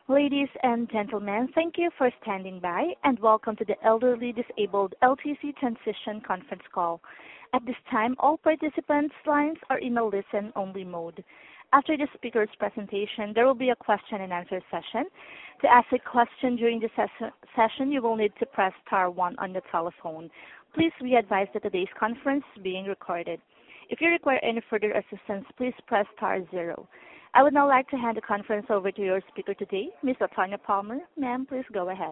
Ladies and gentlemen, thank you for standing by, and welcome to the Elderly Disabled LTC Transition Conference Call. At this time, all participants' lines are in a listen-only mode. After the speaker's presentation, there will be a question-and-answer session. To ask a question during the session, you will need to press star 1 on your telephone. Please be advised that today's conference is being recorded. If you require any further assistance, please press star 0. I would now like to hand the conference over to your speaker today, Ms. LaTonya Palmer. Ma'am, please go ahead.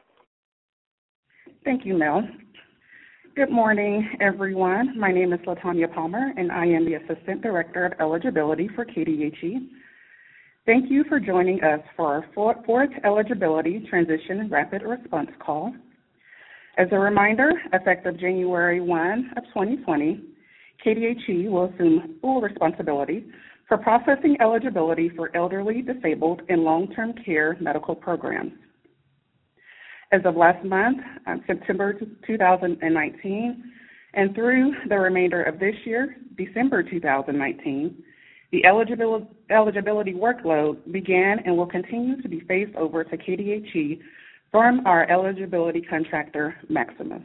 Thank you, Mel. Good morning, everyone. My name is LaTonya Palmer, and I am the Assistant Director of Eligibility for KDHE. Thank you for joining us for our fourth Eligibility Transition Rapid Response Call. As a reminder, effective January 1 of 2020, KDHE will assume full responsibility for processing eligibility for elderly, disabled, and long-term care medical programs. As of last month, September 2019, and through the remainder of this year, December 2019, the eligibility workload began and will continue to be phased over to KDHE from our eligibility contractor, Maximus.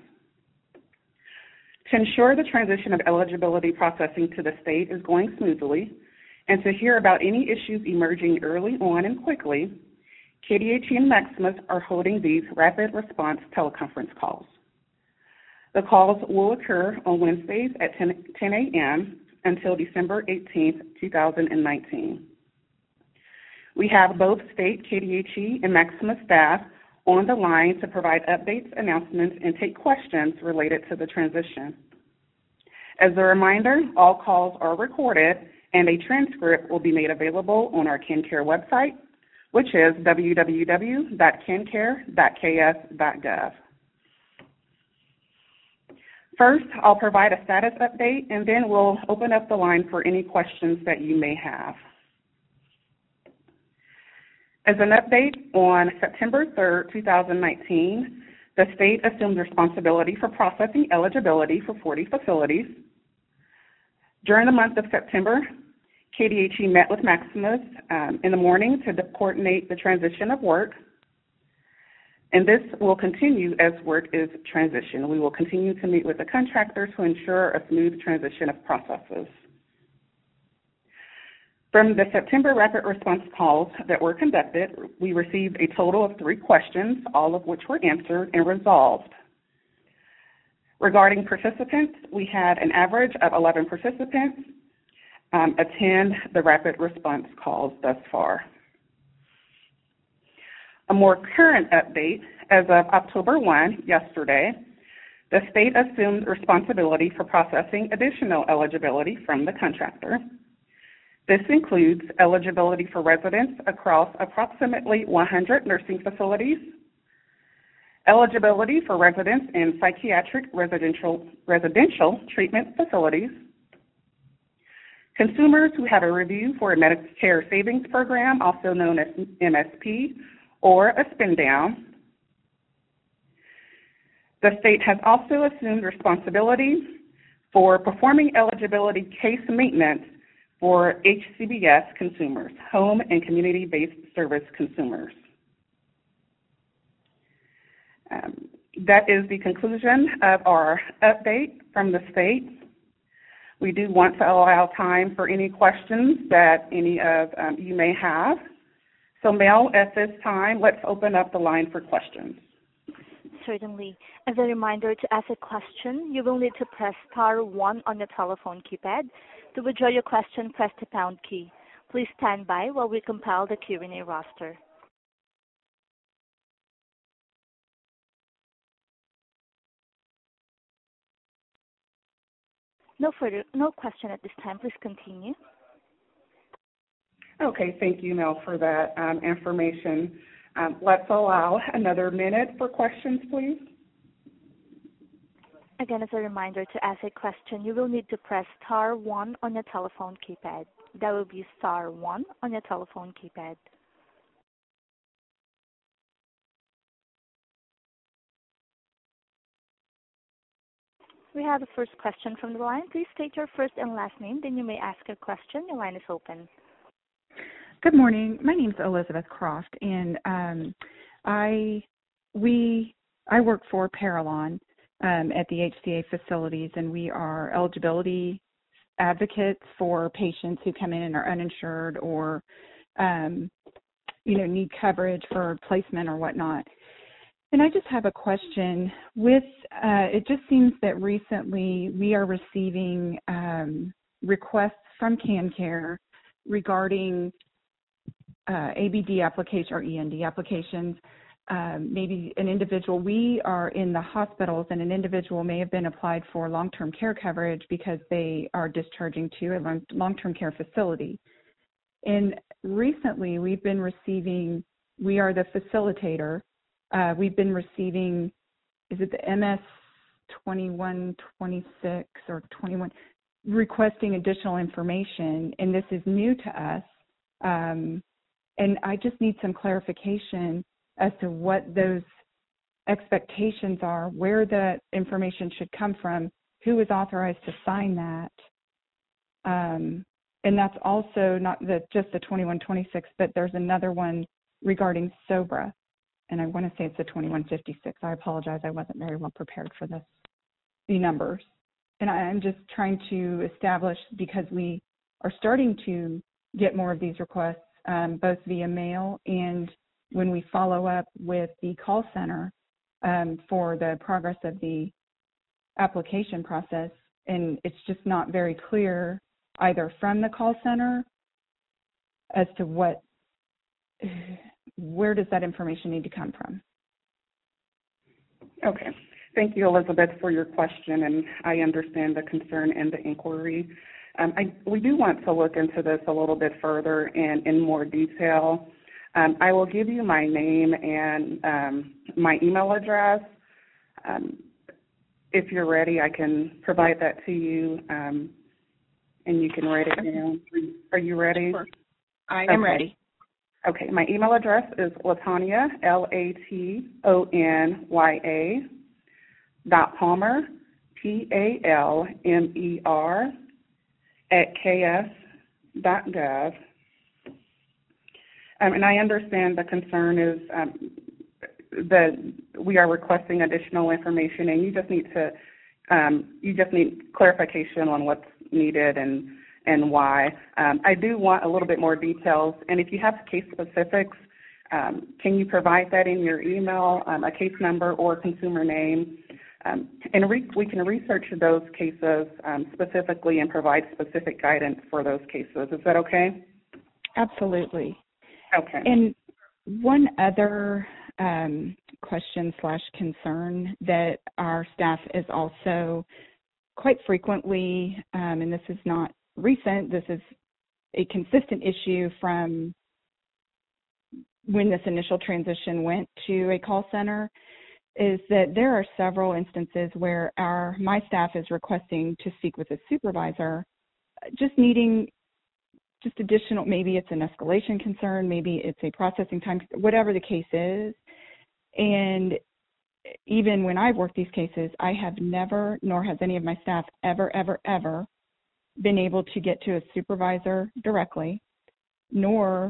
To ensure the transition of eligibility processing to the state is going smoothly, and to hear about any issues emerging early on and quickly, KDHE and Maximus are holding these rapid response teleconference calls. The calls will occur on Wednesdays at 10 a.m. until December 18, 2019. We have both state KDHE and Maximus staff on the line to provide updates, announcements, and take questions related to the transition. As a reminder, all calls are recorded, and a transcript will be made available on our KenCare website, which is www.kencare.ks.gov. First, I'll provide a status update, and then we'll open up the line for any questions that you may have. As an update, on September 3, 2019, the state assumed responsibility for processing eligibility for 40 facilities. During the month of September, KDHE met with Maximus in the morning to coordinate the transition of work, and this will continue as work is transitioned. We will continue to meet with the contractor to ensure a smooth transition of processes. From the September rapid response calls that were conducted, we received a total of 3 questions, all of which were answered and resolved. Regarding participants, we had an average of 11 participants attend the rapid response calls thus far. A more current update, as of October 1, yesterday, the state assumed responsibility for processing additional eligibility from the contractor. This includes eligibility for residents across approximately 100 nursing facilities, eligibility for residents in psychiatric residential treatment facilities, consumers who have a review for a Medicare Savings Program, also known as MSP, or a spin-down. The state has also assumed responsibility for performing eligibility case maintenance for HCBS consumers, home and community-based service consumers. That is the conclusion of our update from the state. We do want to allow time for any questions that any of you may have. So, Mel, at this time, let's open up the line for questions. Certainly. As a reminder, to ask a question, you will need to press star 1 on your telephone keypad. To withdraw your question, press the pound key. Please stand by while we compile the Q&A roster. No question at this time. Please continue. Okay, thank you, Mel, for that information. Let's allow another minute for questions, please. Again, as a reminder, to ask a question, you will need to press star 1 on your telephone keypad. That will be star 1 on your telephone keypad. We have the first question from the line. Please state your first and last name, then you may ask your question. Your line is open. Good morning. My name's Elizabeth Croft, and I work for Parallon at the HCA facilities, and we are eligibility advocates for patients who come in and are uninsured or need coverage for placement or whatnot. And I just have a question. With it just seems that recently we are receiving requests from CanCare regarding ABD application or END applications. Maybe an individual, we are in the hospitals, and an individual may have been applied for long-term care coverage because they are discharging to a long-term care facility. And recently we've been receiving, we are the facilitator, we've been receiving, is it the MS 2126 or 21, requesting additional information, and this is new to us. And I just need some clarification as to what those expectations are, where the information should come from, who is authorized to sign that. And that's also not just the 2126, but there's another one regarding SOBRA. And I want to say it's the 2156. I apologize. I wasn't very well prepared for the numbers. And I'm just trying to establish, because we are starting to get more of these requests, both via mail and when we follow up with the call center for the progress of the application process. And it's just not very clear either from the call center as to where does that information need to come from? Okay. Thank you, Elizabeth, for your question, and I understand the concern and the inquiry. We do want to look into this a little bit further and in more detail. I will give you my name and my email address. If you're ready, I can provide that to you, and you can write it down. Are you ready? Sure. I am ready. Okay, my email address is Latonya, LATONYA, .Palmer, PALMER, @ks.gov. And I understand the concern is that we are requesting additional information, and you just need clarification on what's needed and why. I do want a little bit more details, and if you have case specifics, can you provide that in your email, a case number or consumer name? And we can research those cases specifically and provide specific guidance for those cases. Is that okay? Absolutely. Okay. And one other question/concern that our staff is also quite frequently, and this is not recent, this is a consistent issue from when this initial transition went to a call center, is that there are several instances where my staff is requesting to speak with a supervisor, just needing just additional, maybe it's an escalation concern, maybe it's a processing time, whatever the case is. And even when I've worked these cases, I have never, nor has any of my staff ever been able to get to a supervisor directly, nor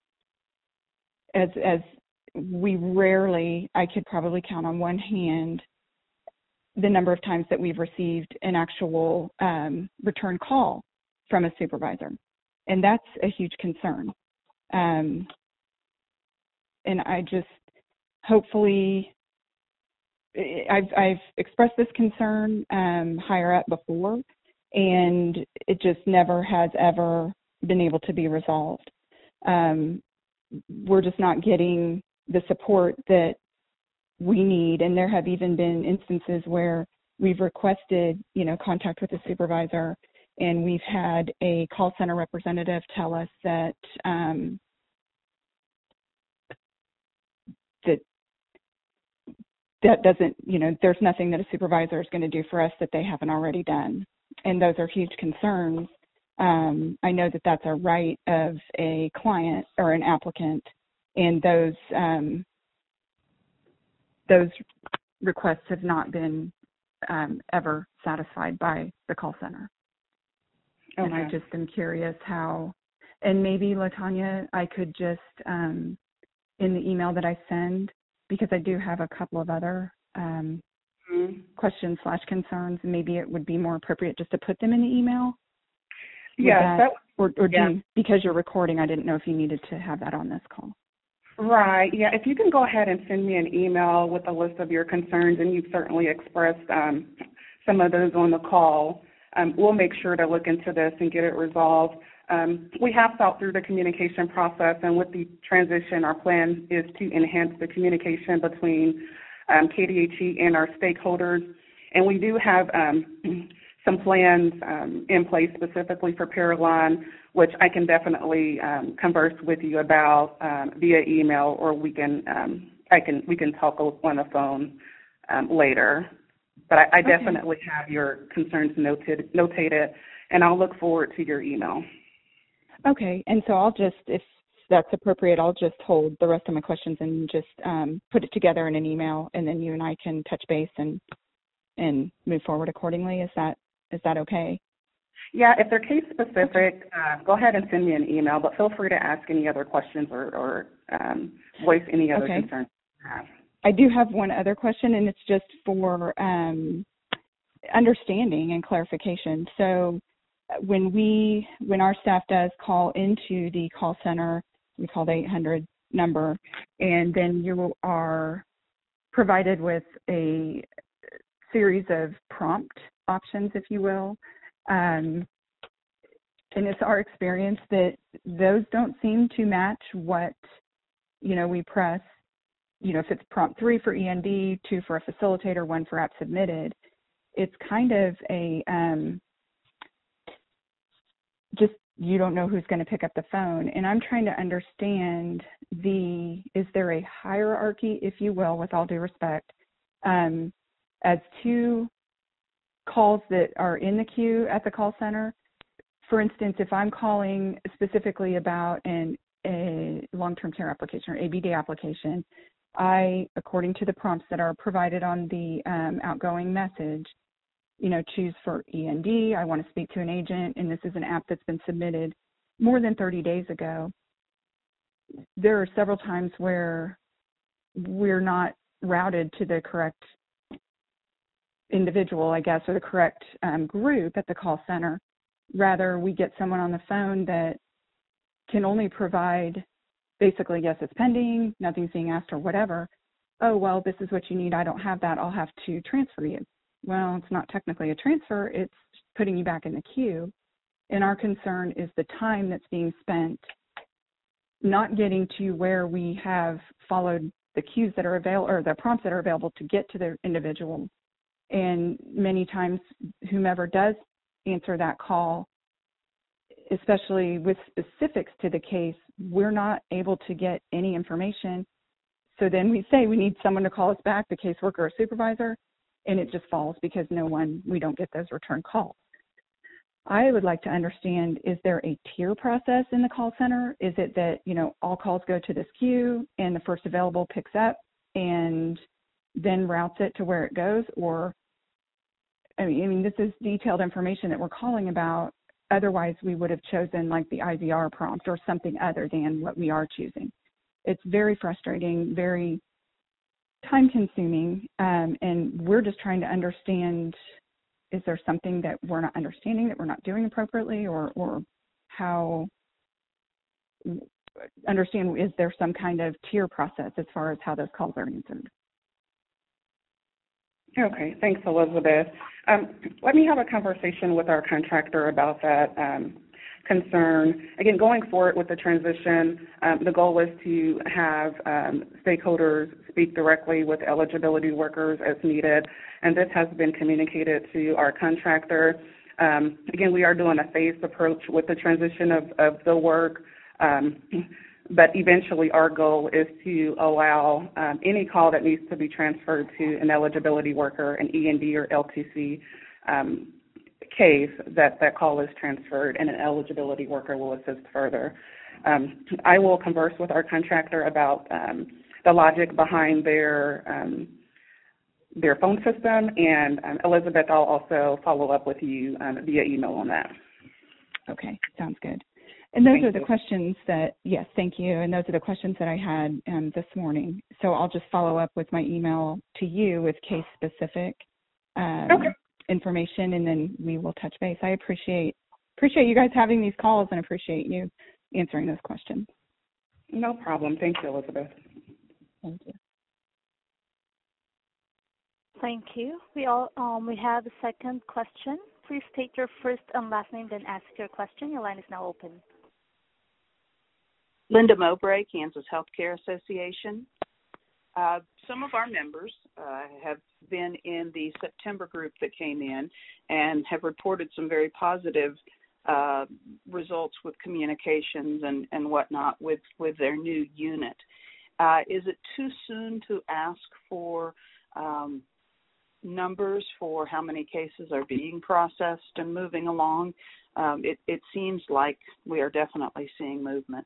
as we rarely, I could probably count on one hand the number of times that we've received an actual return call from a supervisor. And that's a huge concern. And I just, hopefully, I've expressed this concern higher up before, and it just never has ever been able to be resolved. We're just not getting the support that we need, and there have even been instances where we've requested, contact with a supervisor, and we've had a call center representative tell us that that doesn't, there's nothing that a supervisor is going to do for us that they haven't already done. And those are huge concerns. I know that that's a right of a client or an applicant, and those requests have not been ever satisfied by the call center. Okay. And I just am curious how And maybe, LaTanya, I could just, in the email that I send, because I do have a couple of other questions/concerns, maybe it would be more appropriate just to put them in the email. Yes, because you're recording, I didn't know if you needed to have that on this call. Right. Yeah. If you can go ahead and send me an email with a list of your concerns, and you've certainly expressed some of those on the call, we'll make sure to look into this and get it resolved. We have thought through the communication process, and with the transition, our plan is to enhance the communication between KDHE and our stakeholders. And we do have some plans in place specifically for Paraline, which I can definitely converse with you about via email, or we can talk on the phone later. But I definitely have your concerns notated, and I'll look forward to your email. Okay, and so I'll just, if that's appropriate, I'll just hold the rest of my questions and just put it together in an email, and then you and I can touch base and move forward accordingly. Is that okay? Yeah, if they're case specific, go ahead and send me an email, but feel free to ask any other questions or voice any other concerns you have. I do have one other question, and it's just for understanding and clarification. So when our staff does call into the call center, we call the 800 number, and then you are provided with a series of prompt options, if you will. And it's our experience that those don't seem to match what, we press, if it's prompt 3 for END, 2 for a facilitator, 1 for app submitted. It's kind of a, just you don't know who's going to pick up the phone. And I'm trying to understand is there a hierarchy, if you will, with all due respect, as to calls that are in the queue at the call center? For instance, if I'm calling specifically about a long-term care application or ABD application, I, according to the prompts that are provided on the outgoing message, choose for END. I want to speak to an agent, and this is an app that's been submitted more than 30 days ago. There are several times where we're not routed to the correct individual, I guess, or the correct group at the call center. Rather, we get someone on the phone that can only provide basically, yes, it's pending, nothing's being asked or whatever. Oh, well, this is what you need. I don't have that. I'll have to transfer you. Well, it's not technically a transfer. It's putting you back in the queue. And our concern is the time that's being spent not getting to where we have followed the cues that are available or the prompts that are available to get to the individual. And many times, whomever does answer that call, especially with specifics to the case, we're not able to get any information. So then we say we need someone to call us back, the caseworker or supervisor, and it just falls because we don't get those return calls. I would like to understand, is there a tier process in the call center? Is it that, all calls go to this queue and the first available picks up and then routes it to where it goes? Or, this is detailed information that we're calling about. Otherwise, we would have chosen like the IVR prompt or something other than what we are choosing. It's very frustrating, very time-consuming, and we're just trying to understand, is there something that we're not understanding, that we're not doing appropriately, or how understand, is there some kind of tier process as far as how those calls are answered? Okay, thanks, Elizabeth. Let me have a conversation with our contractor about that concern. Again, going forward with the transition, the goal is to have stakeholders speak directly with eligibility workers as needed, and this has been communicated to our contractor. Again, we are doing a phased approach with the transition of the work, but eventually our goal is to allow any call that needs to be transferred to an eligibility worker, an END or LTC case, that call is transferred and an eligibility worker will assist further. I will converse with our contractor about the logic behind their phone system, and Elizabeth, I'll also follow up with you via email on that. Okay, sounds good. And those Thank are the you. questions that, yes, thank you. And those are the questions that I had this morning. So I'll just follow up with my email to you with case-specific information, and then we will touch base. I appreciate you guys having these calls and appreciate you answering those questions. No problem. Thank you, Elizabeth. Thank you. Thank you. We have a second question. Please state your first and last name, then ask your question. Your line is now open. Linda Mowbray, Kansas Healthcare Association. Some of our members have been in the September group that came in and have reported some very positive results with communications and whatnot with their new unit. Is it too soon to ask for numbers for how many cases are being processed and moving along? It seems like we are definitely seeing movement.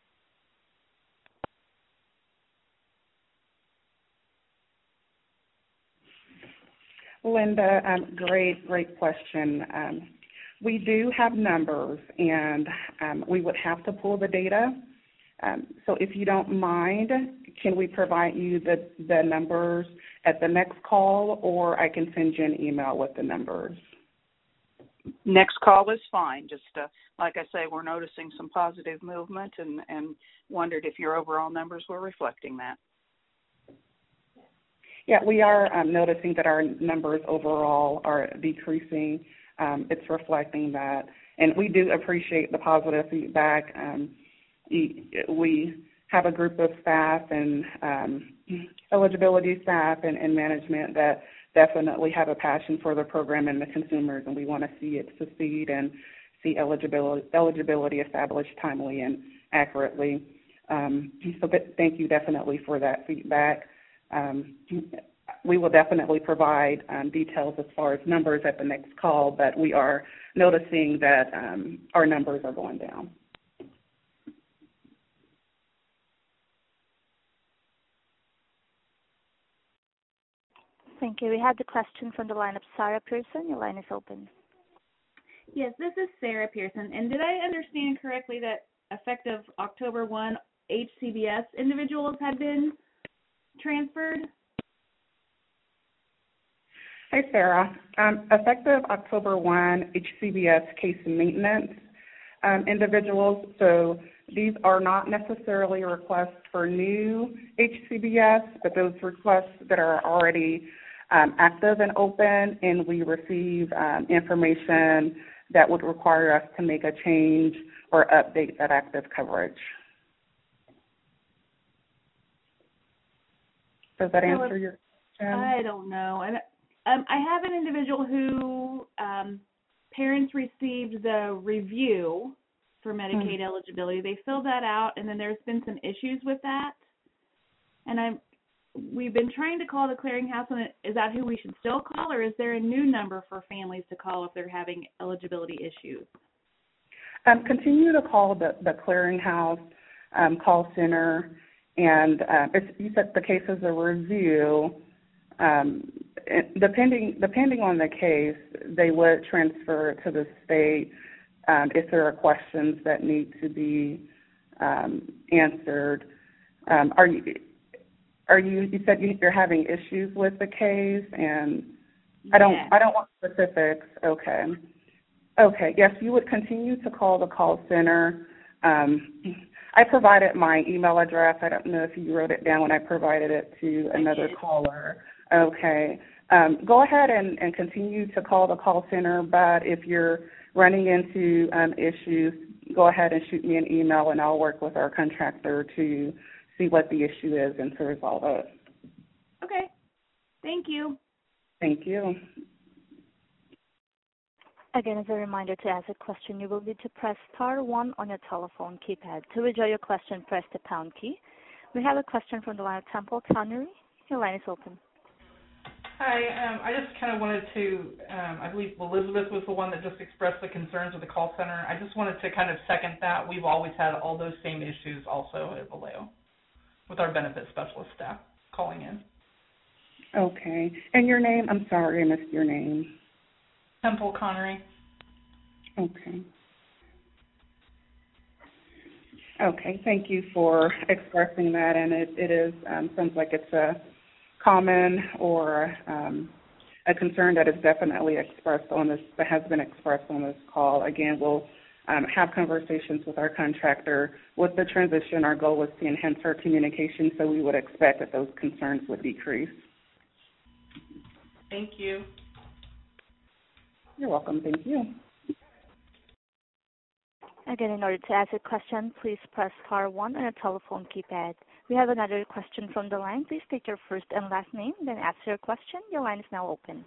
Linda, great question. We do have numbers, and we would have to pull the data. So if you don't mind, can we provide you the numbers at the next call, or I can send you an email with the numbers? Next call is fine. Just like I say, we're noticing some positive movement and wondered if your overall numbers were reflecting that. Yeah, we are noticing that our numbers overall are decreasing. It's reflecting that. And we do appreciate the positive feedback. We have a group of staff and eligibility staff and management that definitely have a passion for the program and the consumers, and we want to see it succeed and see eligibility established timely and accurately. So thank you definitely for that feedback. We will definitely provide details as far as numbers at the next call, but we are noticing that our numbers are going down. Thank you. We had the question from the line of Sarah Pearson. Your line is open. Yes, this is Sarah Pearson. And did I understand correctly that effective October 1, HCBS individuals had been transferred? Hi, Sarah. Effective October 1, HCBS case maintenance individuals. So these are not necessarily requests for new HCBS, but those requests that are already active and open, and we receive information that would require us to make a change or update that active coverage. Does that answer your question? I don't know. I have an individual who parents received the review for Medicaid eligibility. They filled that out, and then there's been some issues with that. And we've been trying to call the clearinghouse, and is that who we should still call, or is there a new number for families to call if they're having eligibility issues? Continue to call the clearinghouse call center, and you said the case is a review. Depending on the case, they would transfer to the state if there are questions that need to be answered. You said you're having issues with the case, and I don't want specifics. Okay. Yes, you would continue to call the call center. I provided my email address. I don't know if you wrote it down when I provided it to another caller. Okay. Go ahead and continue to call the call center, but if you're running into issues, go ahead and shoot me an email, and I'll work with our contractor to see what the issue is and to resolve it. Okay. Thank you. Thank you. Again, as a reminder, to ask a question, you will need to press star 1 on your telephone keypad. To withdraw your question, press the pound key. We have a question from the line of Temple Connery. Your line is open. Hi, I just kind of wanted to, I believe Elizabeth was the one that just expressed the concerns of the call center. I just wanted to kind of second that. We've always had all those same issues also at Vallejo with our benefit specialist staff calling in. Okay. And your name? I'm sorry, I missed your name. Temple Connery. Okay. Okay, thank you for expressing that, and it is sounds like it's a common or a concern that is definitely expressed on this, that has been expressed on this call. Again, we'll have conversations with our contractor. With the transition, our goal was to enhance our communication, so we would expect that those concerns would decrease. Thank you. You're welcome. Thank you. Again, in order to ask a question, please press star 1 on your telephone keypad. We have another question from the line. Please state your first and last name, then ask your question. Your line is now open.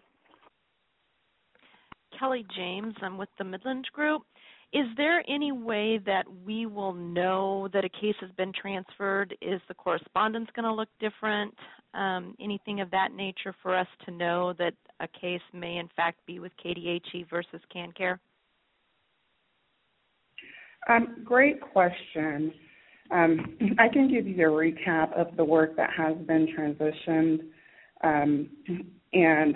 Kelly James, I'm with the Midland Group. Is there any way that we will know that a case has been transferred? Is the correspondence going to look different? Anything of that nature for us to know that a case may in fact be with KDHE versus CanCare? Great question. I can give you a recap of the work that has been transitioned, and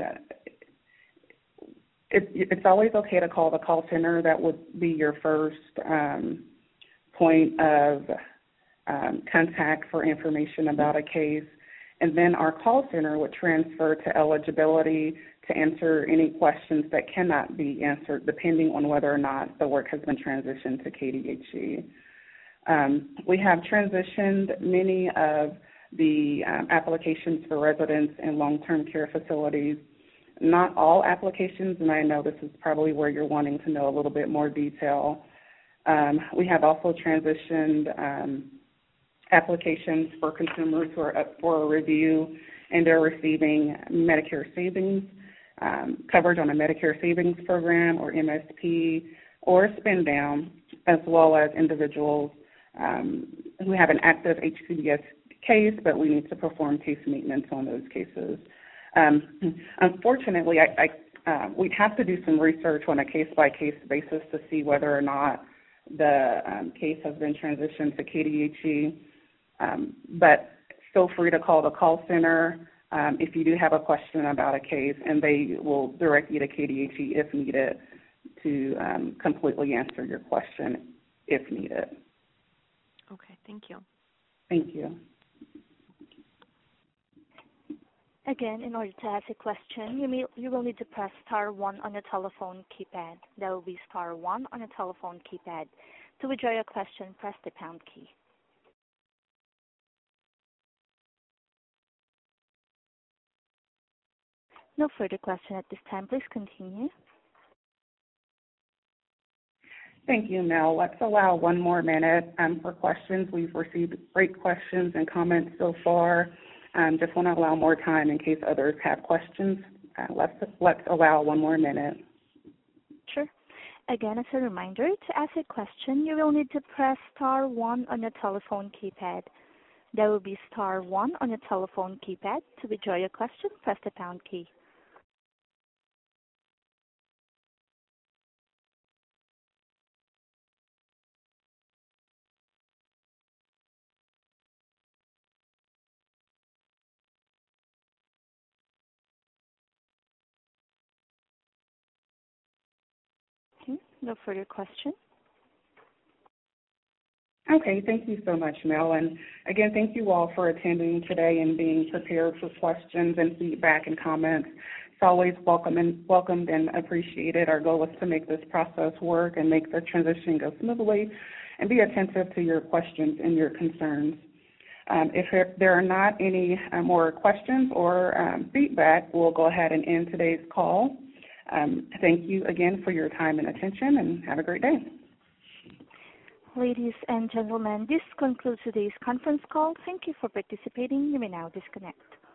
it's always okay to call the call center. That would be your first point of contact for information about a case. And then our call center would transfer to eligibility to answer any questions that cannot be answered, depending on whether or not the work has been transitioned to KDHE. We have transitioned many of the applications for residents in long-term care facilities. Not all applications, and I know this is probably where you're wanting to know a little bit more detail. We have also transitioned applications for consumers who are up for a review and they're receiving Medicare savings, coverage on a Medicare savings program or MSP or spend down, as well as individuals who have an active HCBS case, but we need to perform case maintenance on those cases. Unfortunately, we'd have to do some research on a case-by-case basis to see whether or not the case has been transitioned to KDHE. But feel free to call the call center if you do have a question about a case, and they will direct you to KDHE if needed to completely answer your question if needed. Okay, thank you. Thank you. Again, in order to ask a question, you will need to press star 1 on your telephone keypad. That will be star 1 on your telephone keypad. To withdraw your question, press the pound key. No further question at this time. Please continue. Thank you, Mel. Let's allow one more minute for questions. We've received great questions and comments so far. Just want to allow more time in case others have questions. Let's allow one more minute. Sure. Again, as a reminder, to ask a question, you will need to press star 1 on your telephone keypad. That will be star 1 on your telephone keypad. To withdraw your question, press the pound key. No further question. Okay, thank you so much, Mel. And again, thank you all for attending today and being prepared for questions and feedback and comments. It's always welcomed and appreciated. Our goal is to make this process work and make the transition go smoothly and be attentive to your questions and your concerns. If there are not any more questions or feedback, we'll go ahead and end today's call. Thank you again for your time and attention, and have a great day. Ladies and gentlemen, this concludes today's conference call. Thank you for participating. You may now disconnect.